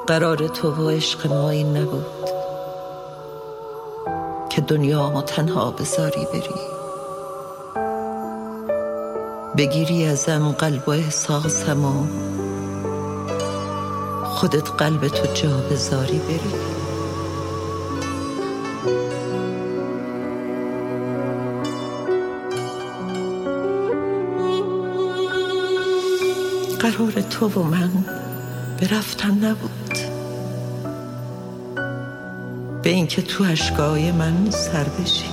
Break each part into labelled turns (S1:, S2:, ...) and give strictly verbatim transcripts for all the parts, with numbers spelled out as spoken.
S1: قرار تو و عشق ما این نبود که دنیامو تنها بذاری بری، بگیری ازم قلب و احساسمو، خودت قلب تو جا بذاری بری. قرار تو و من به رفتن نبود، به اینکه تو اشکای من سر بشی،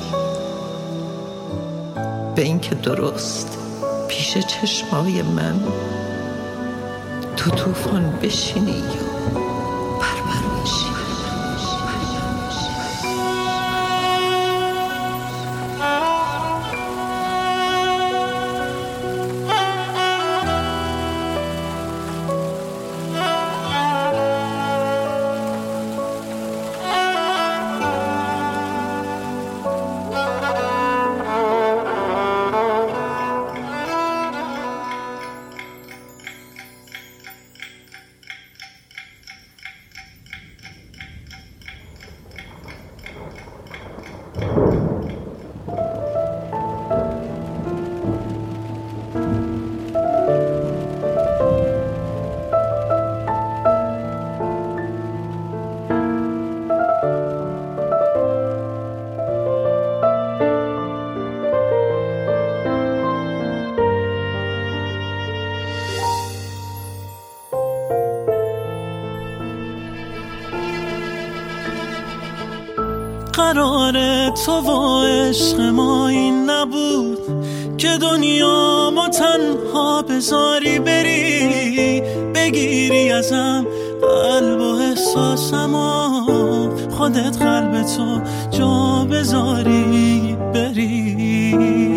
S1: به اینکه درست پیش چشمای من تو طوفان بشینی یا پرپر بشی.
S2: قرار تو و عشق ما این نبود که دنیا ما تنها بذاری بری، بگیری ازم قلب و احساسمو، خودت قلب تو جا بذاری بری.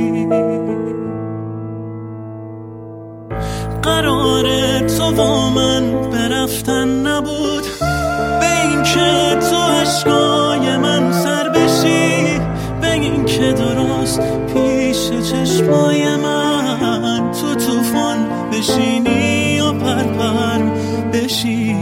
S2: قرار تو و من برفتن نبود، به این که تو عشقای من سر بشی، به این که درست پیش چشمای من تو طوفان بشینی و پرپر بشی.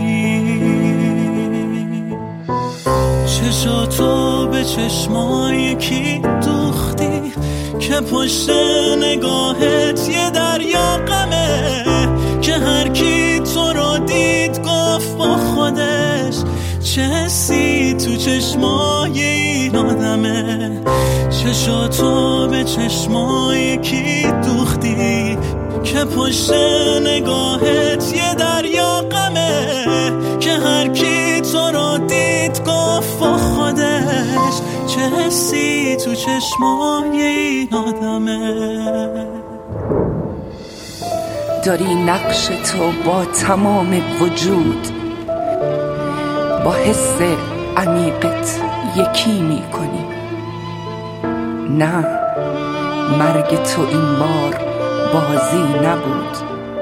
S2: چشاتو به چشمای کی دوختی که پشت نگاهت یه دریا غمه، که هر کی تو رو دید گفت با خودش چه حسی تو چشمای این آدمه. چشاتو به چشمای کی دوختی که پشت نگاهت یه دریا غمه، که هر کی تو رو دید گفت با خودش چه حسی تو چشمای این آدمه.
S3: داری نقش تو با تمام وجود، با حس عمیقت یکی می کنی. نه، مرگ تو این بار بازی نبود،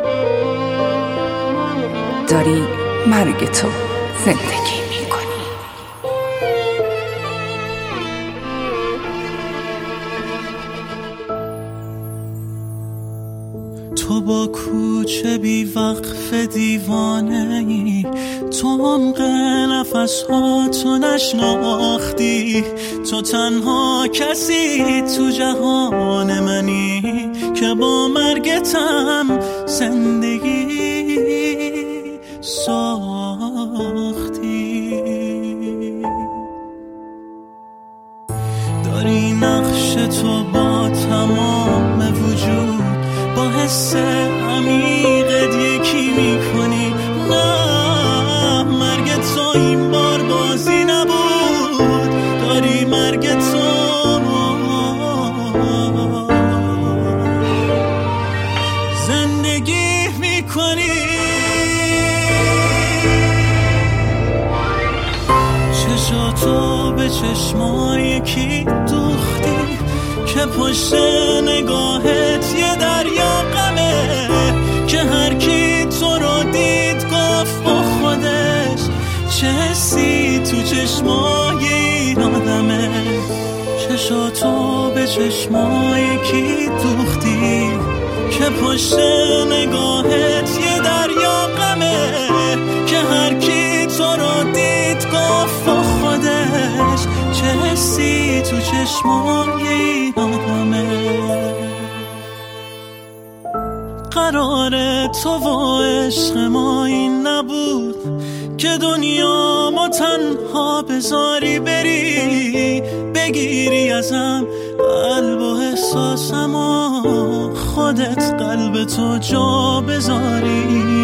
S3: داری مرگ تو زندگی می کنی.
S2: تو با کوچه بی وقف دیوانه ای، تو عمق نفس ها تو نشناختی، تو تنها کسی تو جهان منی که با مرگتم زندگی ساختی. داری نقش تو با تمام وجود، با حس عمیقت یکی میکنی. نه، مرگ تو این بار بازی نبود، داری مرگ تو زندگی میکنی. چشاتو به چشمای کی دوختی که پشت نگاهت یه دریا غمه، که هر کی تو رو دید گفت با خودش چه حسی تو چشمای این آدمه. چشاتو به چشمای کی دوختی که پشت نگاهت یه دریا غمه، که هر کی تو چشمای این آدمه. قرار تو و عشق ما این نبود که دنیا ما تنها بذاری بری، بگیری ازم قلب و احساسم و خودت قلب تو جا بذاری.